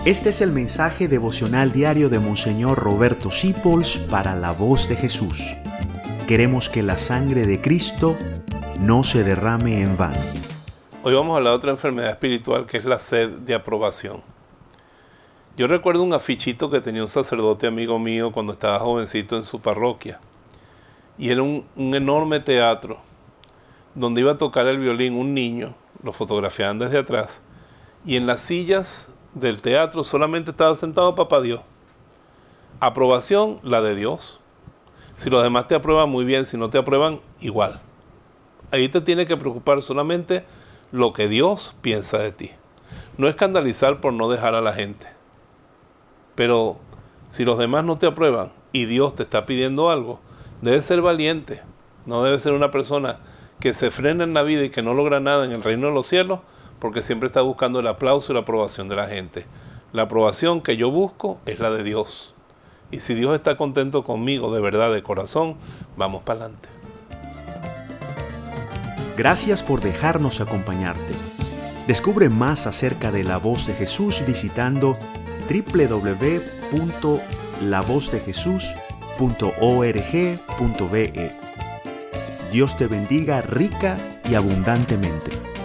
Este es el mensaje devocional diario de Monseñor Roberto Sipols para la Voz de Jesús. Queremos que la sangre de Cristo no se derrame en vano. Hoy vamos a hablar de otra enfermedad espiritual que es la sed de aprobación. Yo recuerdo un afichito que tenía un sacerdote amigo mío cuando estaba jovencito en su parroquia. Y era un enorme teatro donde iba a tocar el violín un niño, lo fotografiaban desde atrás, y en las sillas del teatro solamente estaba sentado Papá Dios. Aprobación, la de Dios. Si los demás te aprueban, muy bien; si no te aprueban, igual. Ahí te tiene que preocupar solamente lo que Dios piensa de ti. No escandalizar por no dejar a la gente. Pero si los demás no te aprueban y Dios te está pidiendo algo, debes ser valiente. No debes ser una persona que se frena en la vida y que no logra nada en el reino de los cielos, porque siempre está buscando el aplauso y la aprobación de la gente. La aprobación que yo busco es la de Dios. Y si Dios está contento conmigo de verdad, de corazón, vamos para adelante. Gracias por dejarnos acompañarte. Descubre más acerca de la Voz de Jesús visitando www.lavozdejesús.org.be. Dios te bendiga rica y abundantemente.